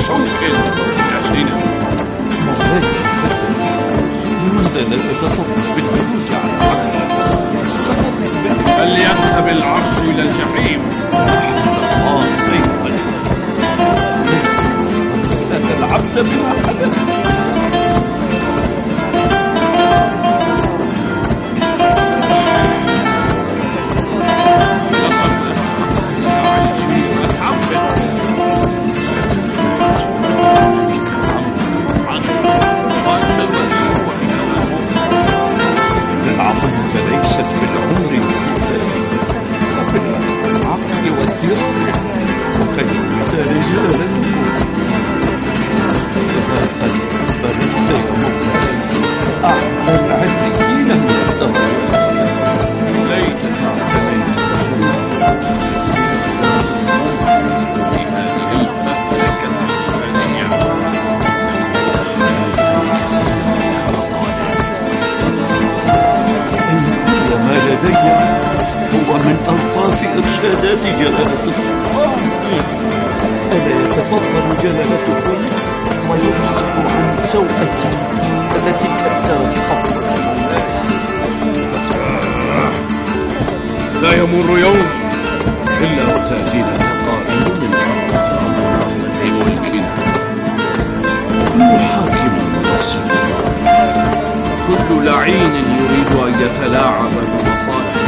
شوق يأتينا. مولاي الفتى، لماذا لا تتفق بالجلوس على العرش؟ فليذهب العرش إلى الجحيم. الله أيها لا تلعبن بما حدث. هو من ألطاف إرشادات جلالة السلطان. ألا يتفضل جلالتكم ويمسك عن سوءتي التي كثرت خطوة مولاي. لا يمر يوم إلا وتأتينا تقارير من في ملكنا نحاكم النصيب. كل لعين يريد أن يتلاعب بمصالحه.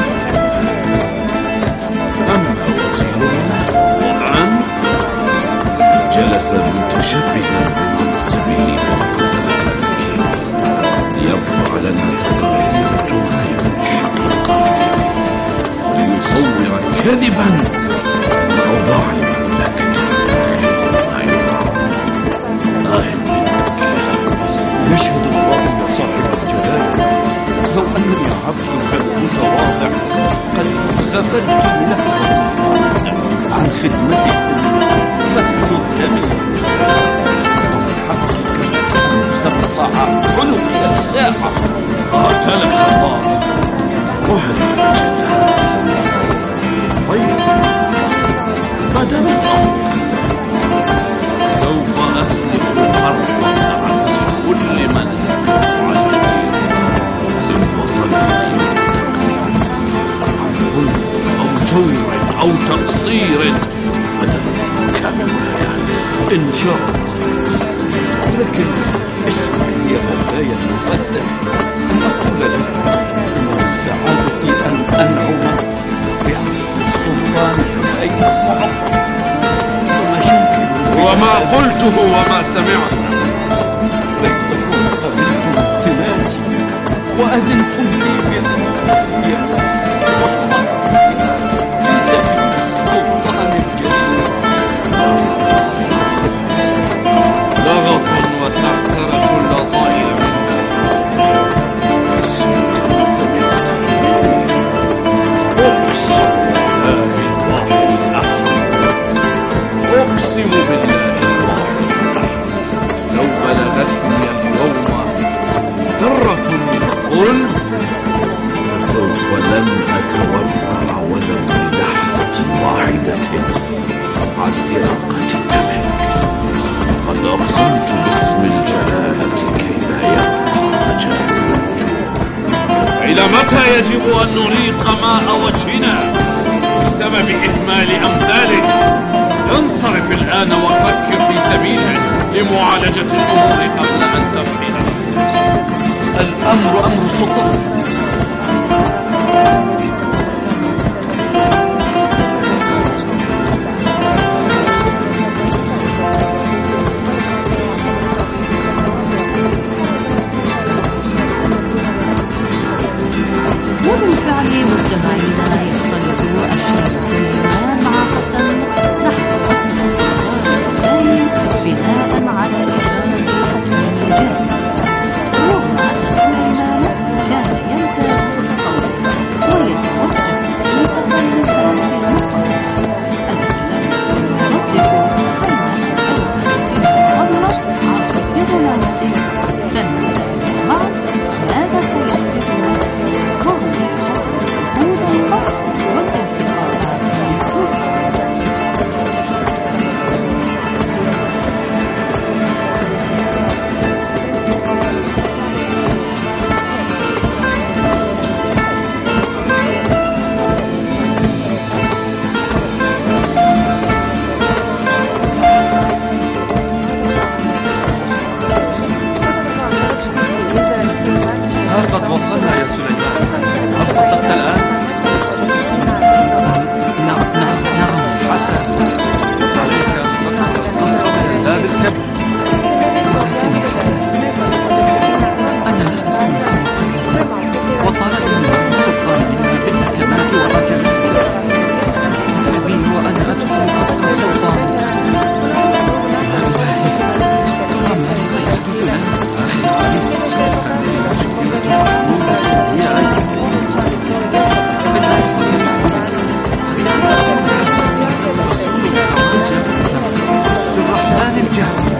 أما وزيرنا وأنت جلس متشبثا بمنصبه وقصر ملكه ليرفع لنا تقارير تغير الحقيقة وليصور كذبا أوضاع المملكة. يشهد الله يا صاحب الجلال لو أنني عبدك المتواضع قد غفلت لحظة عن خدمتكم فاهتمت حقك أن تقطع عنقي الساحة. قاتلك الله. وهل طيب ما دام الأمر سوف أسلك فرقة عكس كل من إن وصلت عن ظلم أو جور أو تقصير أتذكر الآيات إن شاء الله. لكن اسمعي يا مولاي المفتى أن أقول لك إن سعادتي أن أنعم بعهد السلطان حسين المعظم. وما قلته وما سمعت. ليتكم قبلتم التماسي وأذنتم لي بالرؤيا في سبيل السلطان الجليل. لغط وتعثر كل طائر اسمك ما سمعت. أقسم بالله الواحد الأحد. أقسم بالله الواحد الأحد. لو بلغتني اليوم ذرة من القلب فسوف لن أتورع ولو بلحظة واحدة عن إراقة دمك. قد أقسمت باسم الجلالة كي لا يبقى مجال. إلى متى يجب أن نريق ماء وجهنا بسبب إهمال أمثاله؟ انصرف الآن وفكر في سبيله لمعالجة الأمور قبل أن تفحل. الأمر أمر السلطان. وبالفعل مستمعينا يختلط الشيخ سليمان مع عليك أن تقرأ من الباب الكبير. ولكني حسن، أنا لا أسكن سوى وطلبني السلطان من بالمحكمات والرجعات، أبي وأنا أدخل قصر السلطان. يا إلهي، ترى ماذا سيحدث لنا؟ أخي علي، هي أيضا بالرحمن الجهل،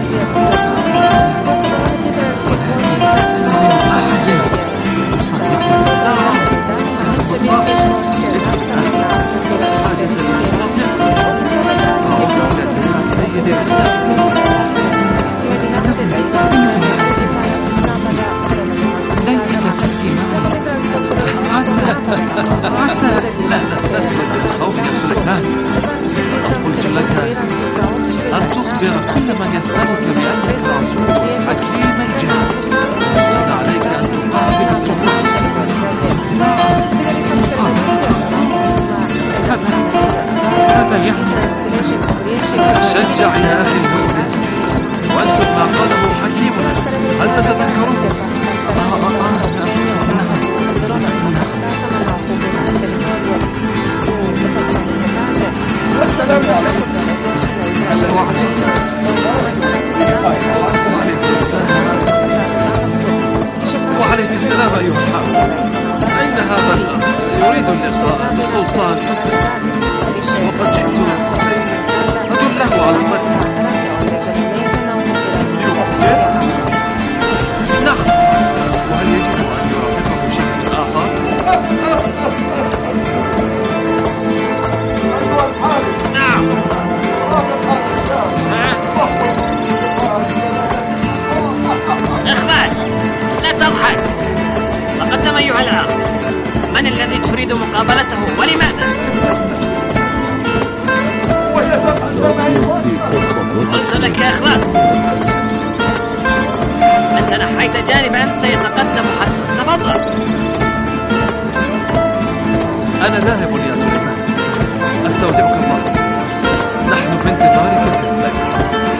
عسى لا تستسلم للخوف يا سليمان. قلت لك أن تخبر كل من يسألك بأنك رسول حكيم الجهل، وأن عليك أن تقابل السلطان. هذا يعني شجع يا أخي المسلم وانشد ما قاله حكيمنا. هل تتذكره؟ وعليك السلام أيها الحافظ. أين هذا الأخ؟ يريد اللقاء بالسلطان حسن، وقد جئت أدله على الطريق. نعم، وهل يجب أن يرافقه شيء آخر؟ نعم. إخلاص، لا تضحك. تقدم أيها الأخ. من الذي تريد مقابلته ولماذا؟ قلت لك يا إخلاص، أنت نحيت جانبا سيتقدم حتى. تفضل. أنا ذاهب يا سليمان، أستودعك الله. نحن بانتظارك في البيت.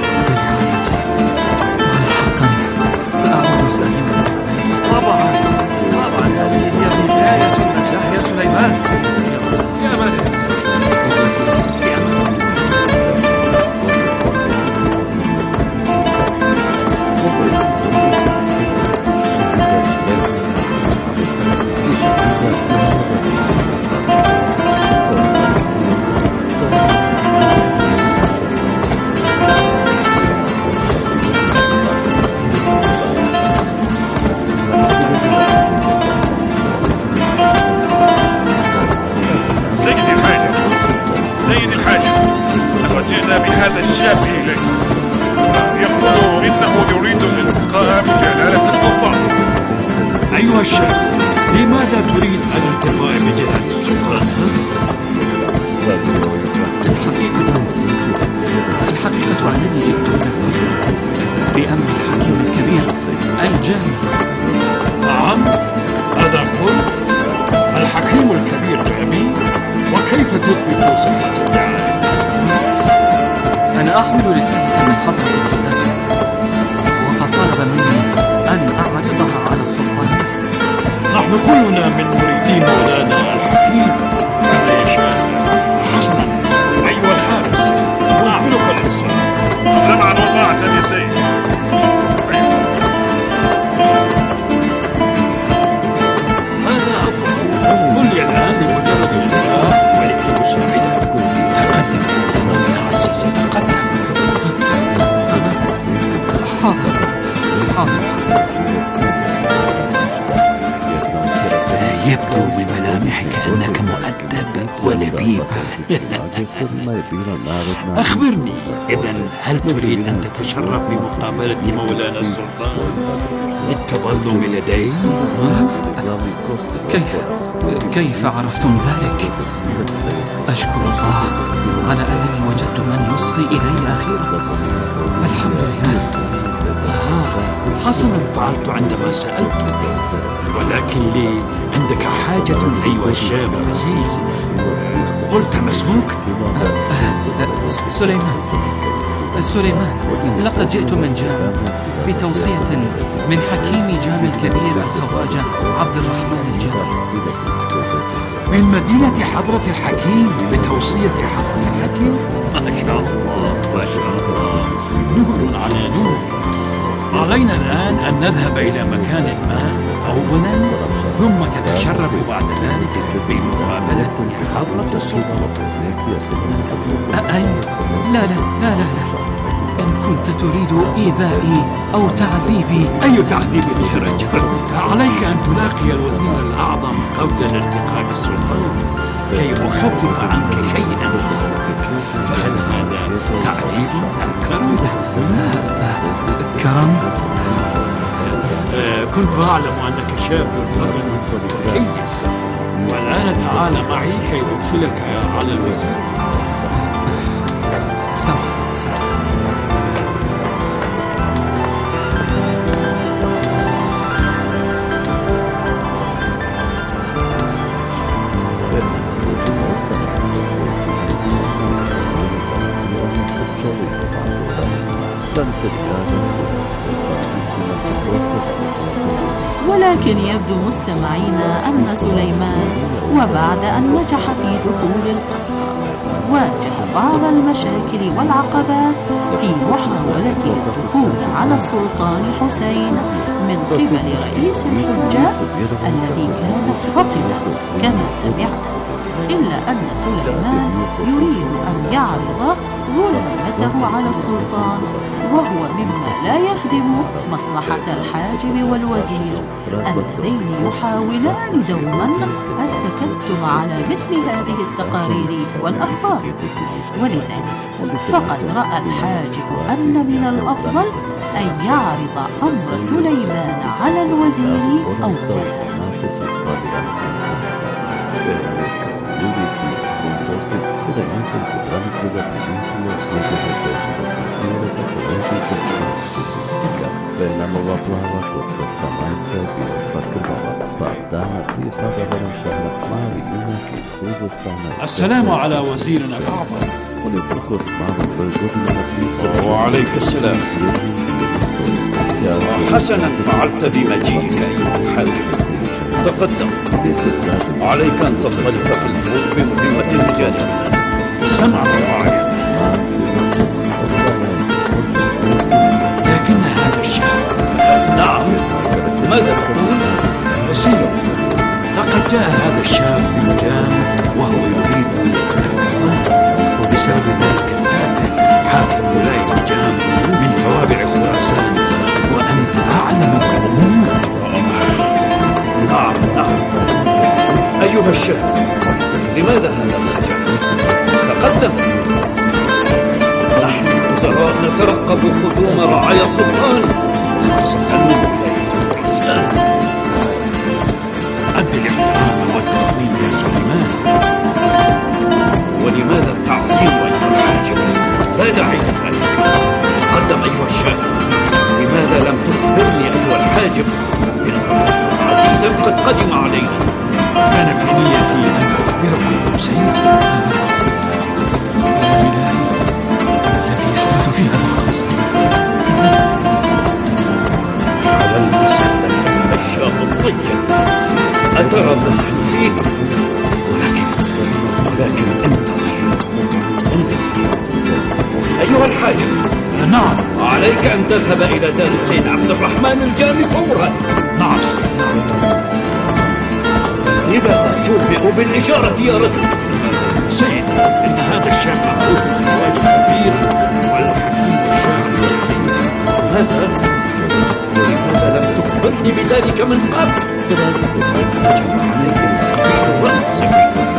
حقا سأعود سالما. طبعا هذه هي بداية النجاح يا سليمان. يا مريم. سيدي الحاجب، لقد جئنا بهذا الشاب إليك. يقول إنه يريد الالتقاء بجلالة السلطان. أيها الشاب، لماذا تريد الالتقاء بجلالة السلطان؟ الحقيقة أنني جئت إلى القصر بأمر الحكيم الكبير الجامع. نعم، هذا كل الحكيم الكبير جامي. وكيف تثبت صحة الدعاء؟ أنا أحمل رسالة من حضرة الأستاذ، وقد طلب مني أن أعرضها على السلطان نفسه. نحن كلنا من مريدي مولانا الحكيم كما يشاء. حسنا أيها الحارس، أعملك الإنصاف. سمعا وطاعة يا سيدي. هذا أفضل. قل لي الآن بمجرد الإجراء ولكي مساعدة. تقدم أمام العزيز، تقدم. حاضر. يبدو من ملامحك أنك مؤدب ولبيب. أخبرني إذن، هل تريد أن تتشرف بمقابلة مولانا السلطان للتظلم لديه؟ كيف عرفتم ذلك؟ أشكر الله على أنني وجدت من يصغي إلي أخيرا. الحمد لله. حسنا فعلت عندما سألتك، ولكن لي عندك حاجة أيها الشاب العزيز. قلت ما اسمك؟ سليمان، لقد جئت من جام بتوصية من حكيم جام الكبير الخواجة عبد الرحمن الجامي. من مدينة حضرة الحكيم بتوصية حضرة الحكيم؟ ما شاء الله ما شاء الله، نور على نور. علينا الآن أن نذهب إلى مكان ما أولا، ثم تتشرف بعد ذلك بمقابلة حضرة السلطان. أين؟ لا، إن كنت تريد إيذائي أو تعذيبي. أي تعذيب يا رجل؟ عليك أن تلاقي الوزير الأعظم قبل الالتقاء بالسلطان كي يخفف عنك شيئا من خوفك. فهل هذا تعذيب أم كرم؟ كرم؟ كنت أعلم أنك شاب فضل كيس، والآن تعال معي كي أدخلك على الوزير. سوا. ولكن يبدو مستمعينا أن سليمان وبعد أن نجح في دخول القصر واجه بعض المشاكل والعقبات في محاولته الدخول على السلطان حسين من قبل رئيس الحجاج الذي كان فطنا كما سمعنا. إلا أن سليمان يريد أن يعرض ظلامته على السلطان، وهو مما لا يخدم مصلحة الحاجب والوزير اللذين يحاولان دوما التكتم على مثل هذه التقارير والأخبار. ولذلك فقد رأى الحاجب أن من الأفضل أن يعرض أمر سليمان على الوزير أولا. السلام على وزيرنا الأعظم. وعليك السلام. حسنا فعلت بمجيئك أيها الحاكم. تقدم، عليك أن تنطلق في الفوز بمهمة مجازة. سمع الراعي، لكن هذا الشاب. نعم، ماذا تقول؟ وزير، لقد جاء هذا الشاب من جام وهو يريد الانتقام، وبسبب ذلك القاتل حاكم ولاية جام من توابع خراسان، وأنت أعلم بالأمور. نعم. أيها الشاب، لماذا هذا الخجل؟ تقدم. نحن الوزراء نترقب قدوم رعايا السلطان، خاصة من ولاية خراسان. أدي الاحترام والتقديم يا سليمان. ولماذا التعظيم أيها الحاجب؟ لا داعي لذلك. تقدم أيها الشاب. لماذا لم تخبرني أيها الحاجب إن رئيسا عزيزا قد قدم علينا؟ كان في نيتي أن أخبركم سيد الذي يحدث في هذا القصر. على المسألة الشاب الطيب، أترى ما نحن فيه؟ ولكن انتظر أيها الحاجب. نعم. عليك أن تذهب إلى دار السيد عبد الرحمن الجامي فورا. نعم سيد. لماذا تنبئ بالإشارة يا رجل؟ سيد، إن هذا الشاب معروف بالزواج الكبير والحكيم والشاعر والحكيم. ماذا؟ لماذا لم تخبرني بذلك من قبل؟ وجب عليك تقبيل رأسك.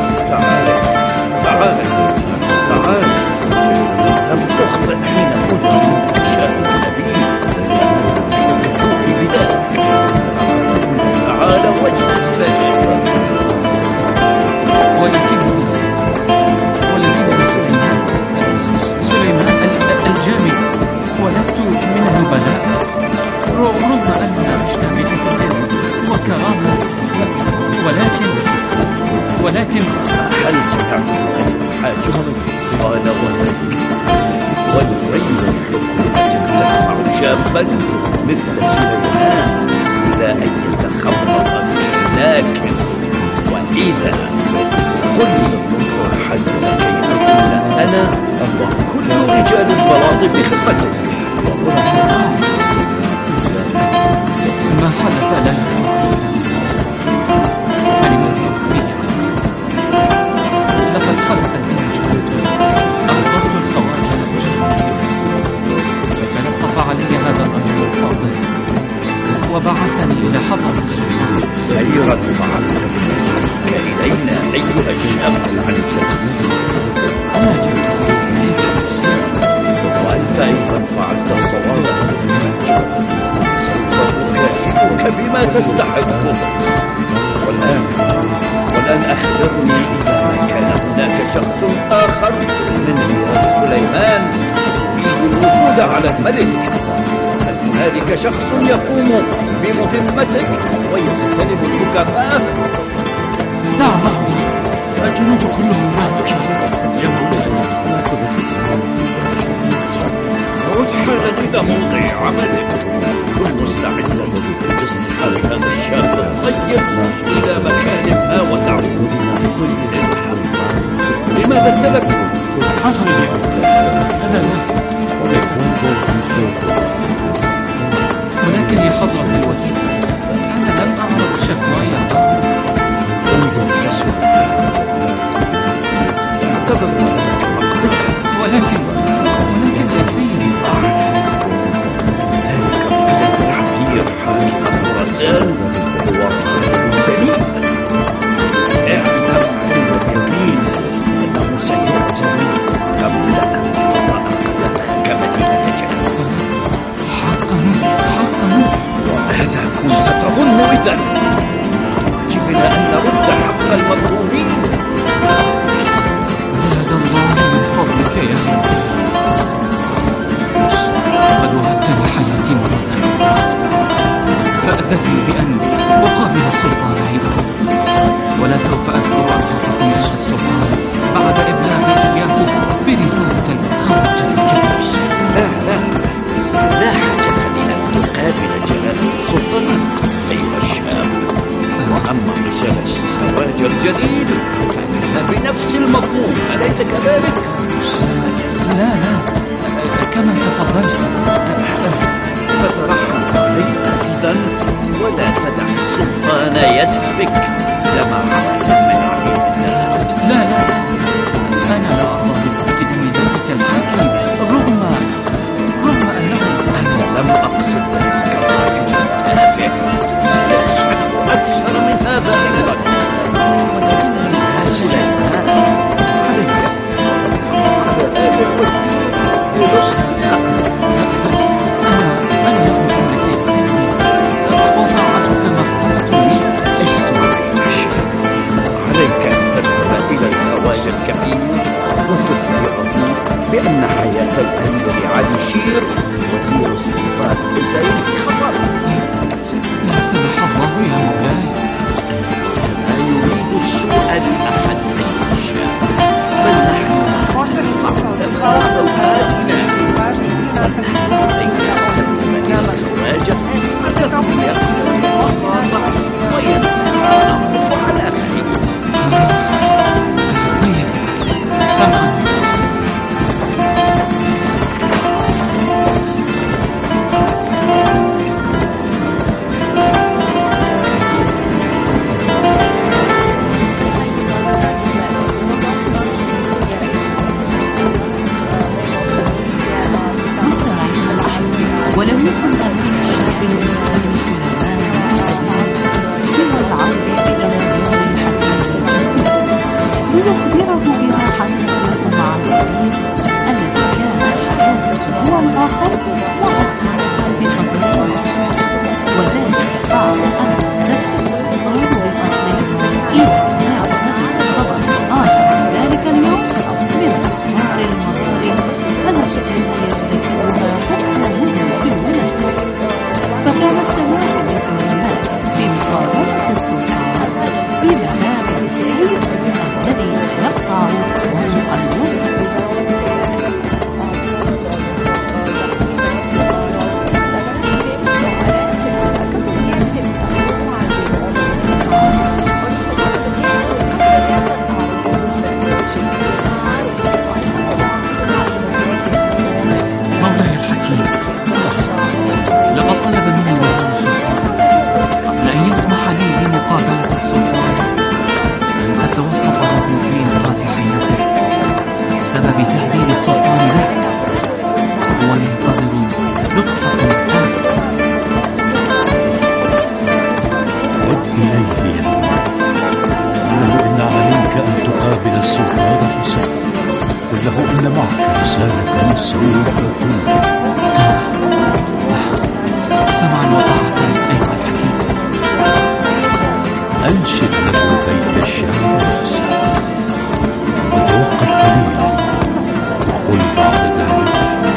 تعال. لم تخطئ حين قلت إنك شاب نبيل. يمكنك بذلك. تعال واجلس إلى جانبي. ولكن سليمان الملك، ونريح تدفع شابا مثل سليمان إلى أن يتخبط في لكن وإذا كل حدث كي أكون أنا وكل رجال البلاط في خدمتك. ما حدث لنا لقد حدث لنا جهود أو ضرب الخوارج فتلطف علي هذا الرجل الفاضل وبعثني إلى حضرة السلطان. خيرا فعلت إلينا أيها الشاب العنيد، وأنت أيضا فعلت الصواب، سوف أكافئك بما تستحقه. والآن أخبرني إذا كان هناك شخص آخر من ميراث سليمان يريد الوفود على الملك. هل هنالك شخص يقوم بمهمتك ويستلم المكافأة؟ نعم، الجنود كلهم راجعون يا مولاي. عد إلى موضع عملك، كن مستعدا لاصطحاب هذا الشاب الطيب إلى مكانها وتعود بكل الحق. لماذا التلكم؟ حصل لي أنا ولكن يا حضرة الوزير أنا لم أعرض شكواي ولكن يا سيدي ذلك الحكيم حاكم الرسال هو دليل. اعلم علم اليقين أنه سيعزل قبل أن تضع قدمك مدينة جنة. حقا وماذا كنت تظن إذن؟ جبنا أن نرد حق المظلومين. زاد الله من فضلك يا أخي، قد وهبتني حياتي مرة فأذتني بأن أقابل السلطان هيبة، ولا سوف أذكر أرضكم يا السلطان بعد إبلاغي إياه برسالة الخارجة الكبير. لا حاجة لأن تقابل جلالة السلطان أيها الشاب. وأما رسالة الخواجة الجديد فإنها بنفس المضمون، أليس كذلك؟ لا كما تفضلت. فترحم علينا إذن ولا تدع السلطان يسفك دم عبد من عبيد. لا أنا لا أرضى بسفك دم ذلك الحاكم رغم أنه أنا لم أقصد ذلك الرجل النافع يشهد أكثر من هذا أيضا. يا سليمان عليك على هذا الوجه أنا لست أملك يا سيدي وطاعتك مغفورة لي. اسمع يا شاب، عليك أن تذهب إلى الخواجة الكبير وتخبره بأن حياة الأمير علي شير وزير السلطان حسين في خطر. لا سمح الله يا مولاي. لا يريد السوء لأحد أيها الشاب، بل نحن خلاص لو آتنا الخواجة الذي يقبل المصالح وينعرف على خير. طيب سمعا. ولم يكن أمام الشاب الإنسان سليمان سوى العودة إلى منزل الحكيم ليخبره بما حدث مع الوزير الذي كان حياته هو الآخر وأخبره بقدره، وذلك بعد أن رد السلطان بقتله إذا ما وجد خبر آخر ذلك اليوم من أخبار المظالم التي كان يرتكبها فكان السماح لسليمان بمقاومة السلطان بذهاب السيف الذي سيقطع عنق الوزن. رسالة سوف تنقل. سمعا وطاعة أيها الحكيم. أنشد له بيت الشعر نفسه وتوقف قليلا وقل بعد ذلك: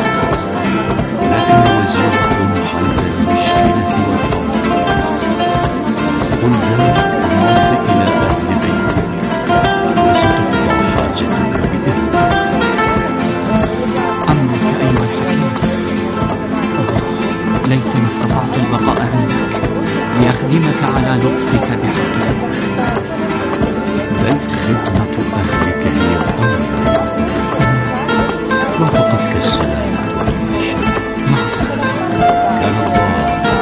لكن وزيركم حل المشكلة والفوضى. قل ذلك ومض إلى أهل بيتك وستقضى حاجتك بإذنك. أمرك أيها الحكيم. ليتني استطعت البقاء عندك لأخدمك على لطفك بحقك. بل خدمة أهلك هي الأولى. وفقدك السلامة والعيش. مع السلامة. كان الله.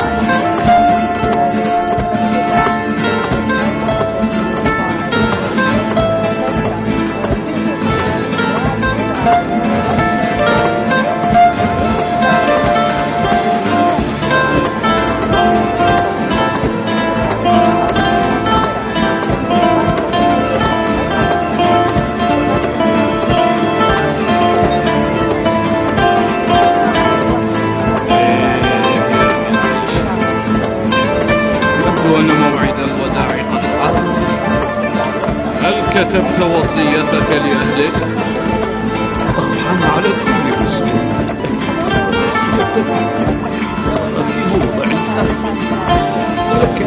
كتبت وصيتك لأهلك؟ طبعا على كل مسلم. في موضع ولكن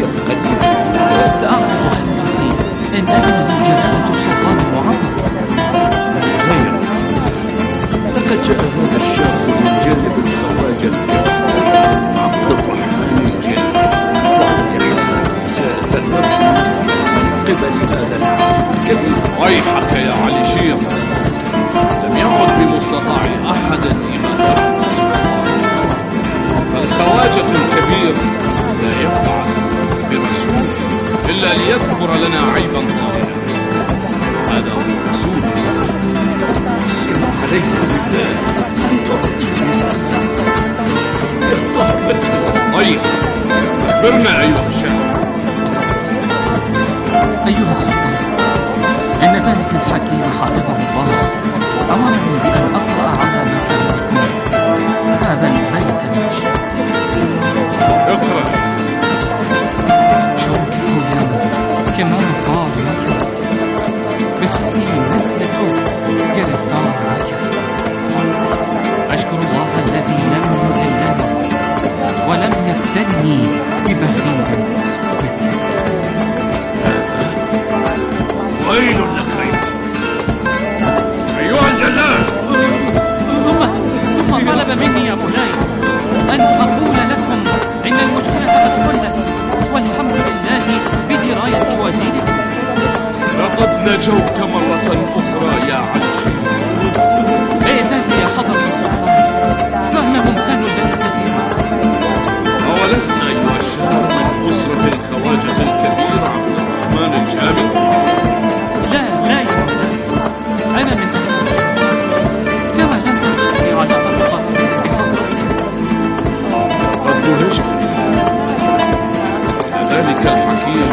سأعرض خطتي إن أذن لي جلالة السلطان المعظم. غير لقد جاء هذا الشاب من جانب الخواجة عبد الرحمن الجن من قبل هذا الكبير. ويحك يا علي شير، لم يعد بمستطاع أحد إيمان فالخواجة الكبير لا ينفع برسول إلا ليذكر لنا عيبا ظاهرا. هذا هو الرسول. السلام عليكم بالله. طيب، أخبرنا أيها الشاب. أيها السلطان، إن ذلك الحكيم حفظه الله أمرني بأن أقرأ على مسامعكم هذا البيت المشهد. اقرأ. شوكه كما طار لك بتحسين مثلته يرفع لك. أشكر الله الذي لم يذلني ولم يفتني ببخيل مثلك. ويل لك أيها الجلاد. ثم طلب مني يا مولاي أن أقول لكم إن المشكلة قد حلت والحمد لله بدراية وزيركم. لقد نجوت مرة أخرى يا علي شير. إيه يا حضرة السلطان، فإنهم كانوا لنا كثيرا. أولسنا أيها الشاب من أسرة الخواجة الكبير عبد الرحمن الجابر؟ لا يا مولاي، أنا من كما لم تستطيع على طبقات قد دهشت. ذلك الحكيم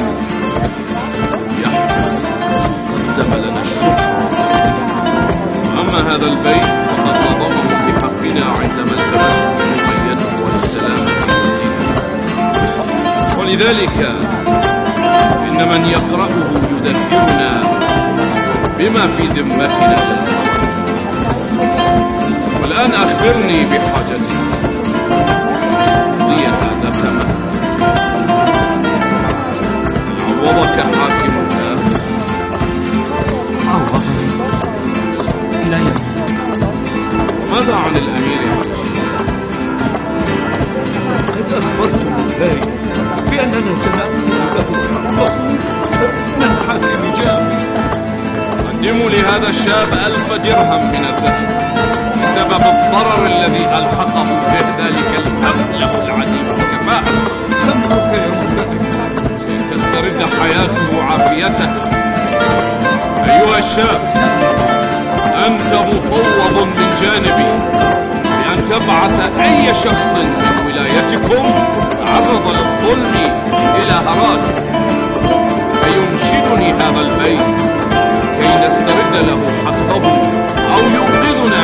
يحيى قدم لنا الشكر. وأما هذا البيت فقد نظمه بحقنا عندما التمسه مؤيده والسلام. ولذلك إن من يقرأه يذكرنا بما في ذمتنا. والآن أخبرني بحاجتي. قضي هذا كما عوضك حاكمك. عوضني لا يزال. وماذا عن الأمير علي؟ قد أخبرت مولاي بأننا سنأخذ له حقه من حاكم جابر. قدموا لهذا الشاب 1000 درهم من الذهب بسبب الضرر الذي ألحقه به ذلك الأبلغ العديم الكفاءة. أمرك يا مولاي. تسترد حياته وعافيته. أيها الشاب، أنت مفوض من جانبي بأن تبعث أي شخص من ولايتكم تعرض للظلم إلى هرات فينشدني هذا البيت كي نسترد له حقه أو ينقذنا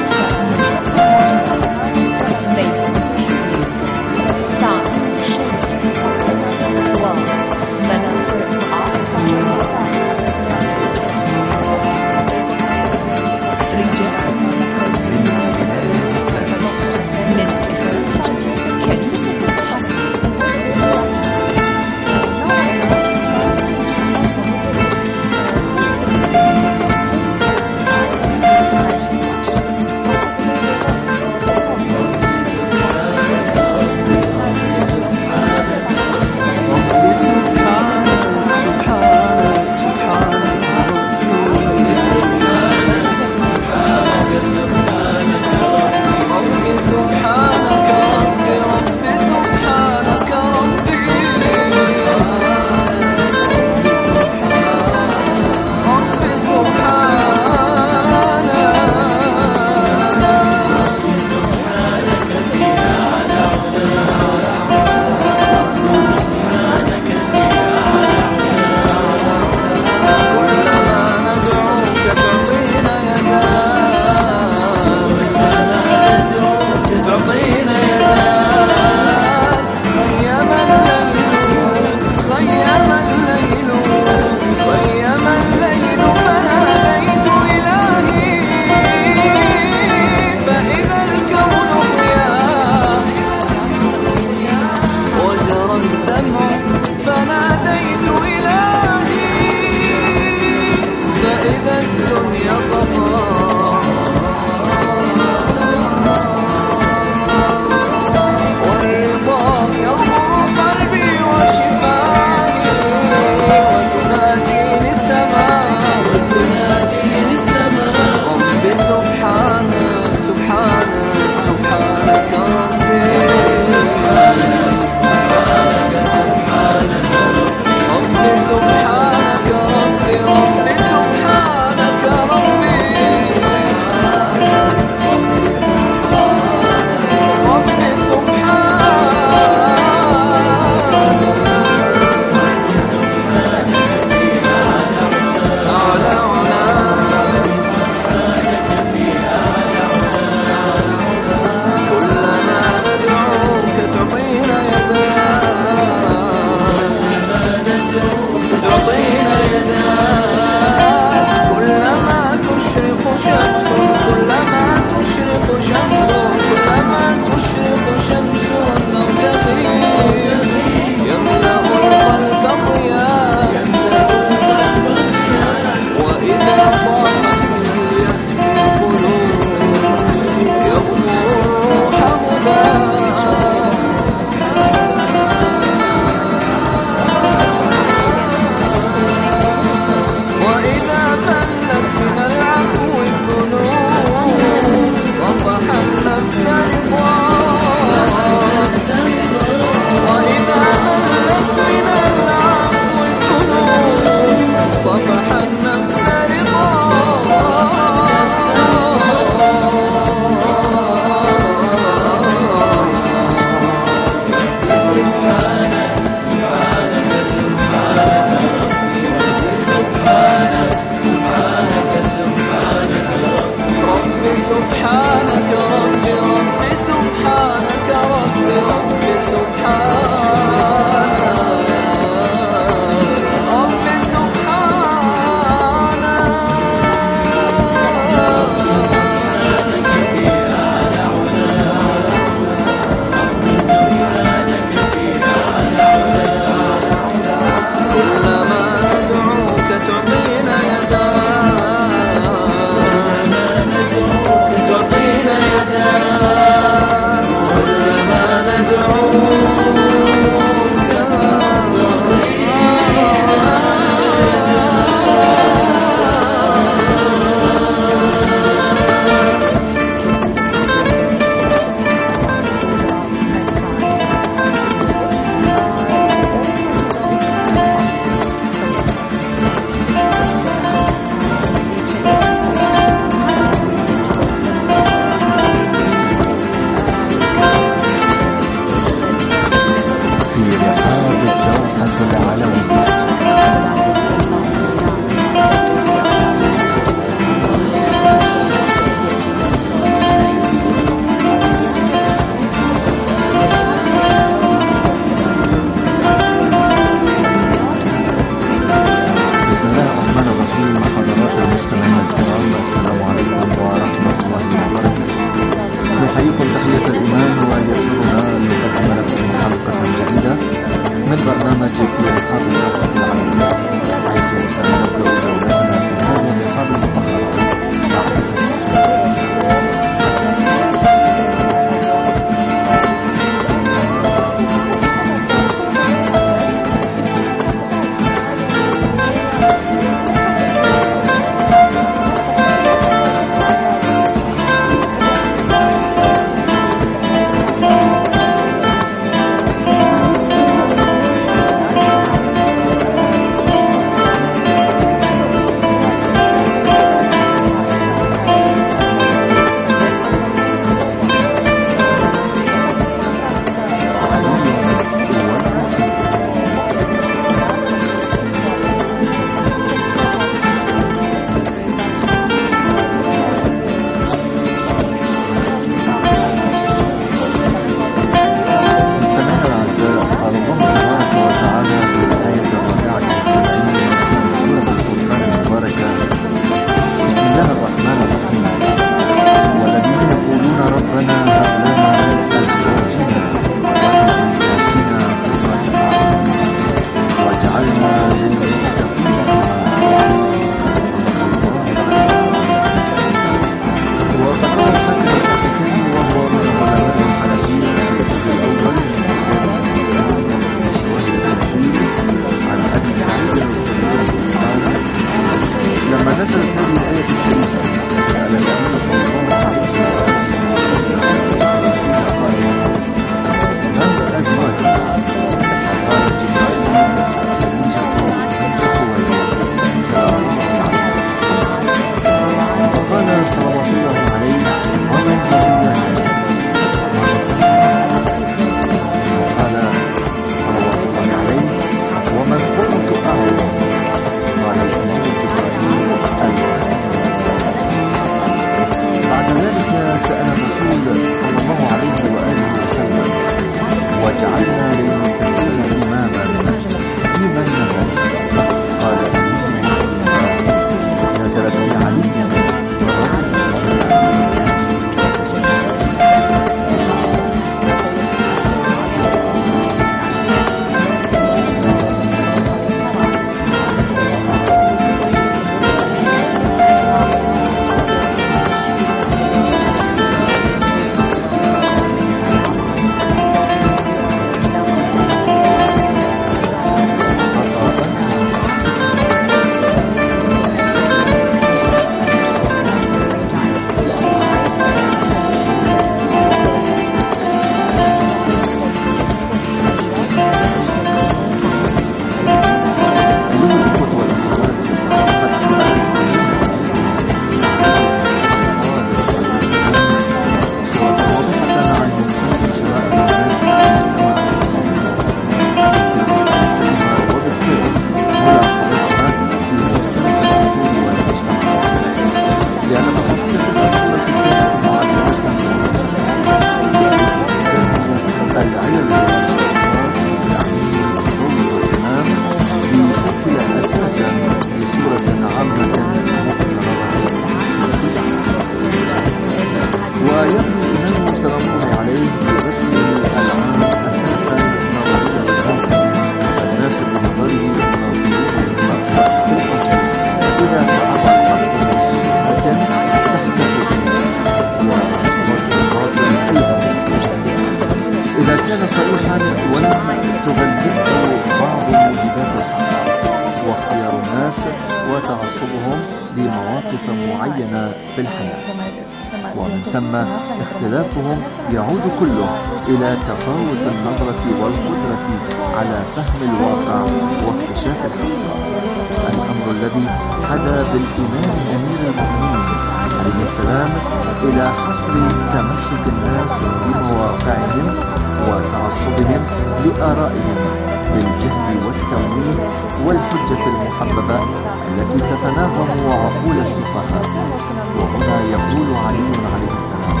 الناس وتعصبهم لمواقف معينة في الحياة، ومن ثم اختلافهم يعود كله إلى تفاوت النظرة والقدرة على فهم الواقع واكتشاف الحقيقة. الأمر الذي حدا بالإمام أمير المؤمنين عليه السلام إلى حصر تمسك الناس بمواقعهم وتعصبهم لآرائهم بالجهل والتمويه والحجة المحببة التي تتناغم عقول السفهاء. وهنا يقول علي عليه السلام: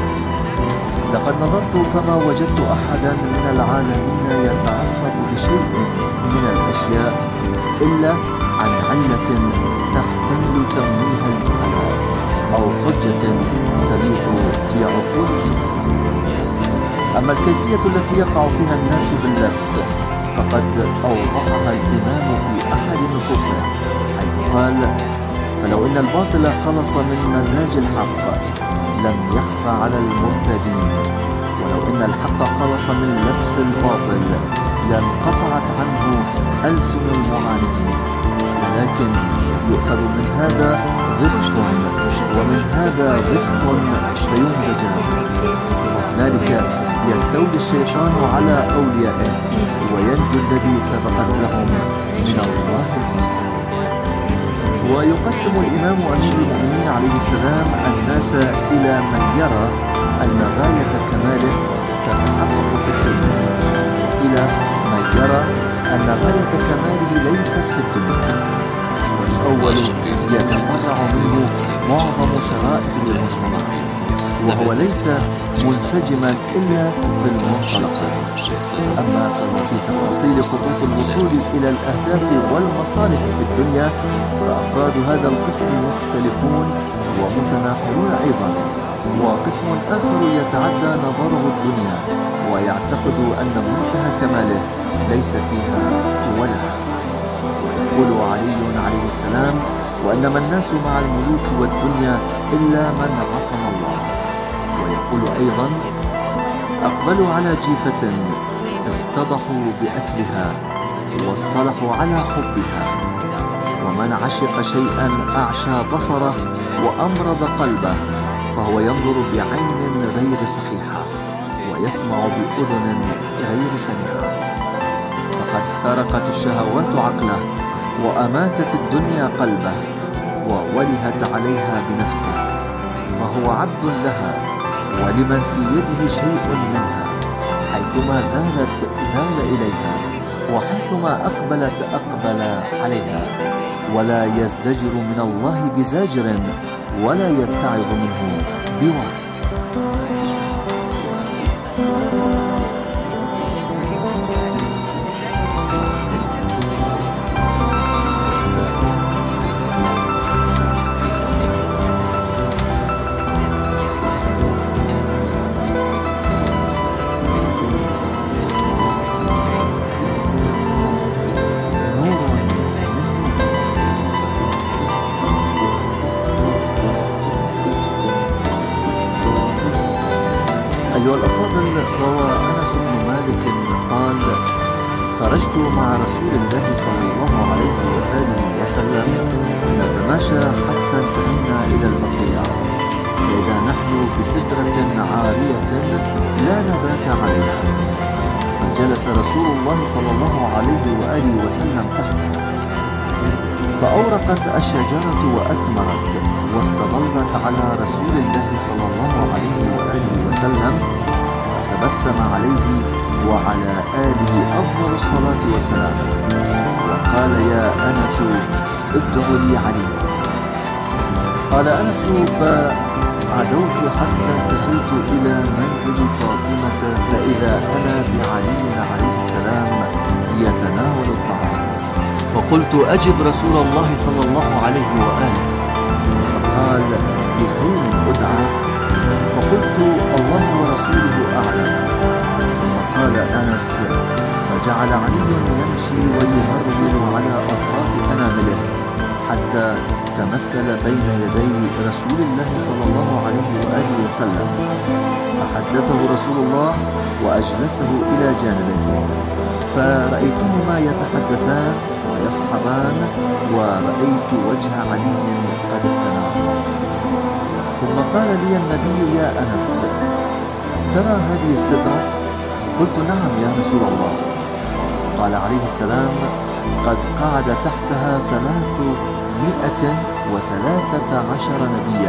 لقد نظرت فما وجدت أحدا من العالمين يتعصب لشيء من الأشياء إلا عن علة تحتمل تمويه الجهلاء أو حجة تليق بعقول السفهاء. أما الكيفية التي يقع فيها الناس باللبس فقد أوضحها الإمام في أحد نصوصه، حيث قال: فلو إن الباطل خلص من مزاج الحق لم يخفى على المرتدين، ولو إن الحق خلص من لبس الباطل لانقطعت عنه ألسن المعاندين، ولكن يؤخذ من هذا ضغط ومن هذا ضغط فيمزجان. هنالك يستولي الشيطان على أوليائه وينجو الذي سبقت لهم من الله الحسنى. ويقسم الإمام أمير المؤمنين عليه السلام الناس إلى من يرى أن غاية كماله تتحقق في الدنيا، وإلى من يرى أن غاية كماله ليست في الدنيا. والأول يتفرع منه معظم شرائح المجتمع، وهو ليس منسجما إلا في المنطلقات. أما في تفاصيل خطوط الوصول إلى الأهداف والمصالح في الدنيا فأفراد هذا القسم مختلفون ومتناحرون أيضا. وقسم آخر يتعدى نظره الدنيا ويعتقد أن منتهى كماله ليس فيها ولا. ويقول علي عليه السلام: وإنما الناس مع الملوك والدنيا إلا من عصم الله. ويقول أيضا: أقبلوا على جيفة افتضحوا بأكلها واصطلحوا على حبها، ومن عشق شيئا أعشى بصره وأمرض قلبه، فهو ينظر بعين غير صحيحة ويسمع بأذن غير سميعة. فقد خرقت الشهوات عقله وأماتت الدنيا قلبه وولهت عليها بنفسه، فهو عبد لها ولمن في يده شيء منها. حيثما زالت زال إليها، وحيثما أقبلت أقبل عليها، ولا يزدجر من الله بزاجر ولا يتعظ منه بوعظ. أيها الأفاضل، روى أنس بن مالك قال: خرجت مع رسول الله صلى الله عليه وآله وسلم نتماشى حتى انتهينا إلى البقيع، فإذا نحن بسدرة عارية لا نبات عليها، فجلس رسول الله صلى الله عليه وآله وسلم تحتها، فأورقت الشجرة وأثمرت واستظلت على رسول الله صلى الله عليه وآله وسلم، فتبسم عليه وعلى آله أفضل الصلاة والسلام، وقال: يا أنس ادع لي علي. قال أنس: فعدوت حتى انتهيت إلى منزل فاطمة، فإذا أنا بعلي عليه السلام يتناول الطعام، فقلت: أجب رسول الله صلى الله عليه وآله. فقال: بخير أدعى. فقلت: الله ورسوله أعلم. قال أنس: فجعل علي يمشي ويهرول على أطراف أنامله حتى تمثل بين يدي رسول الله صلى الله عليه وآله وسلم، فحدثه رسول الله وأجلسه إلى جانبه، فرأيتهما يتحدثان يصحبان ورأيت وجه علي قد استنار. ثم قال لي النبي: يا أنس، ترى هذه السدرة؟ قلت: نعم يا رسول الله. قال عليه السلام: قد قعد تحتها 313 نبيا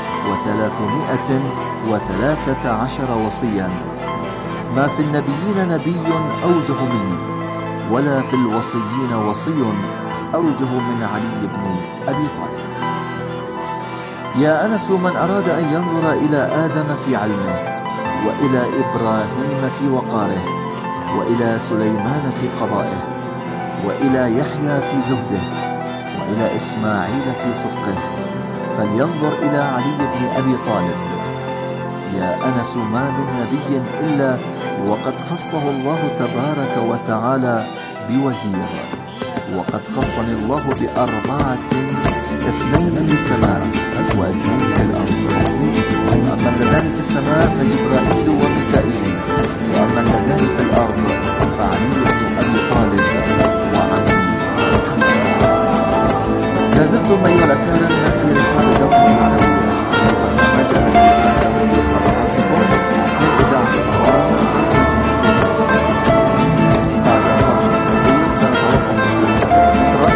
و313 وصيا، ما في النبيين نبي أوجه مني، ولا في الوصيين وصي أوجه من علي بن أبي طالب. يا أنس، من أراد أن ينظر إلى آدم في علمه، وإلى إبراهيم في وقاره، وإلى سليمان في قضائه، وإلى يحيى في زهده، وإلى إسماعيل في صدقه، فلينظر إلى علي بن أبي طالب. يا أنس، ما من نبي إلا وقد خصه الله تبارك وتعالى بوزير، وقد خصني الله ب4، 2 في السماء و2 في الأرض. أما اللذان في السماء فجبرائيل وميكائيل، وأما اللذان في الأرض فعلي بن أبي طالب وعمي محمد. لا زلتم أيها الأكارم في رحاب دوحة العلوية، مجال الإعلام لحضراتكم من إذاعة الأهواز. بعد فاصل قصير سنتوقف فترة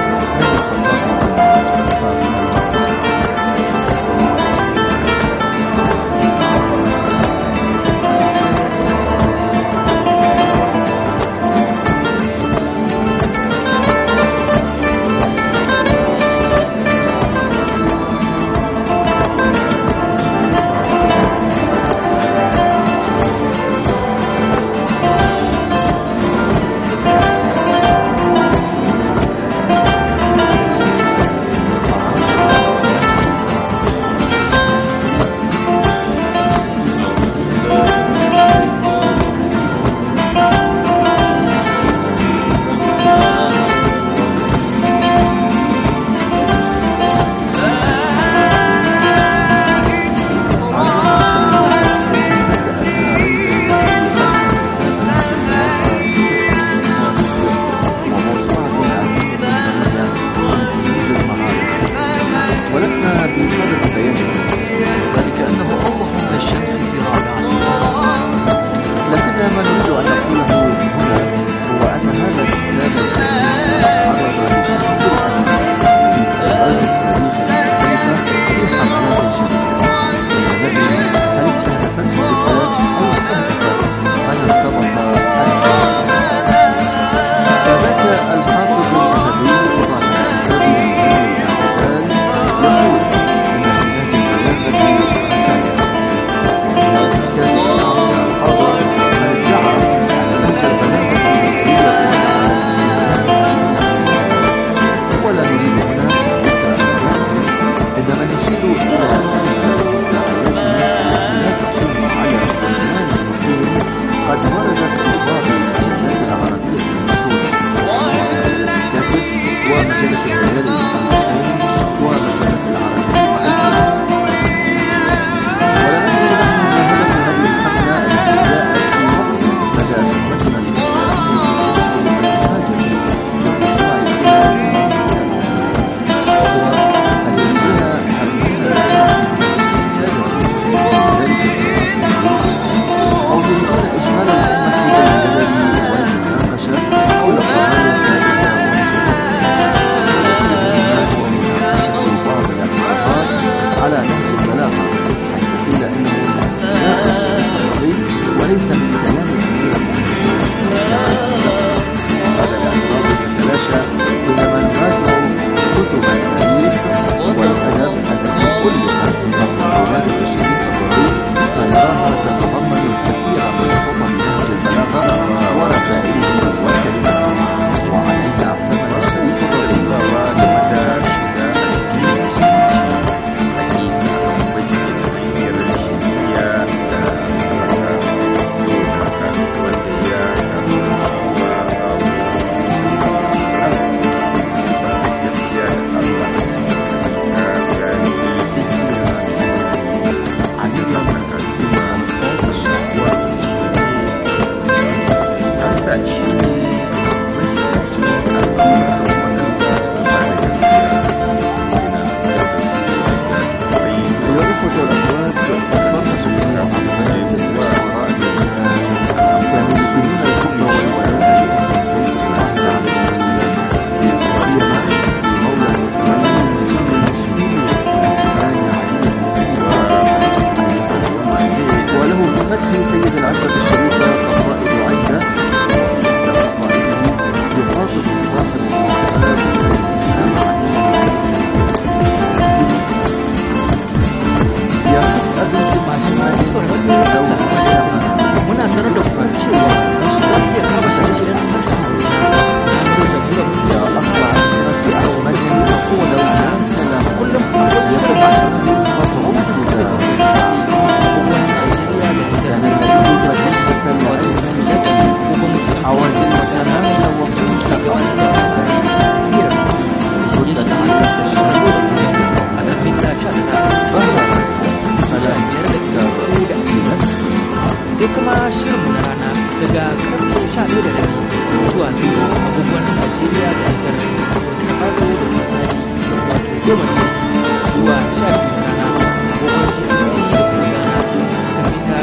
zuwa 2 agogon Najeriya da Nijar. Karfe 10 zuwa 12 rana agogon GMT da kuma Ghana kan mita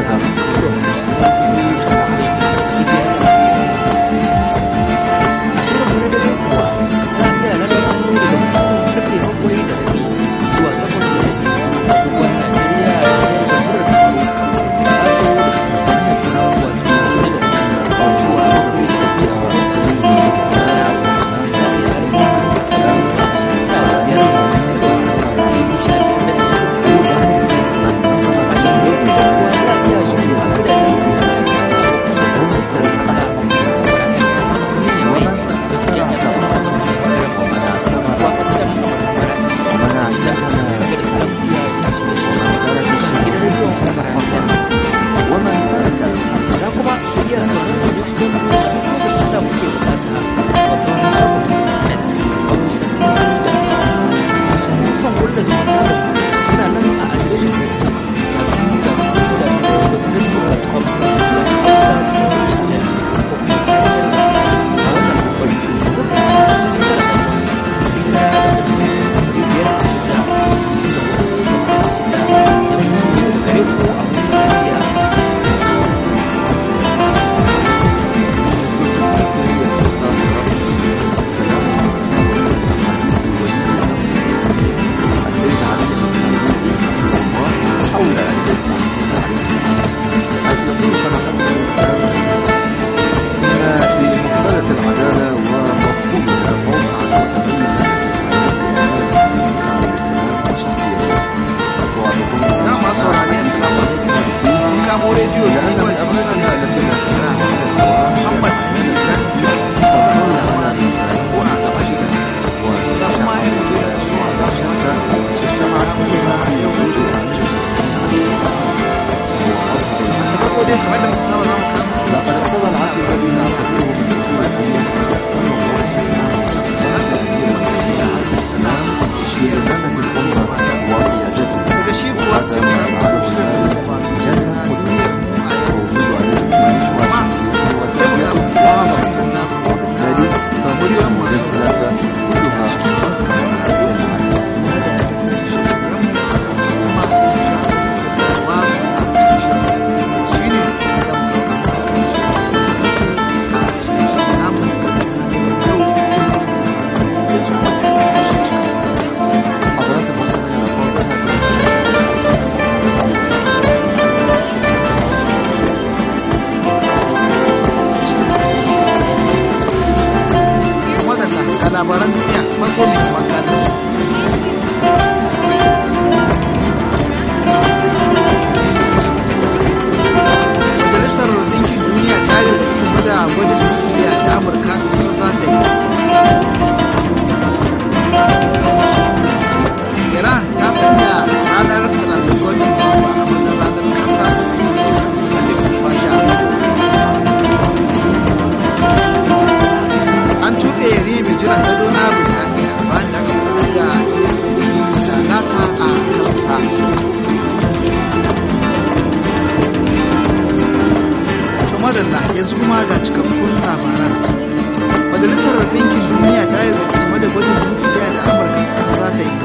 madalla yanzu kuma ga cikakkun labaran. Majalisar Ɗinkin Duniya ta yi game da gwajin nukiliya da Amurka za ta yi.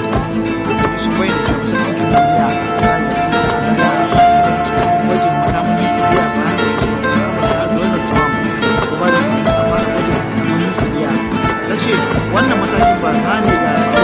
Su bayyana Majalisar Ɗinkin Duniya ta yi gwajin makamin nukiliya bayan da shugaban Donald Trump ya ba da fara gwajin makamin nukiliya. Ta ce wannan matakin ba ta ne ga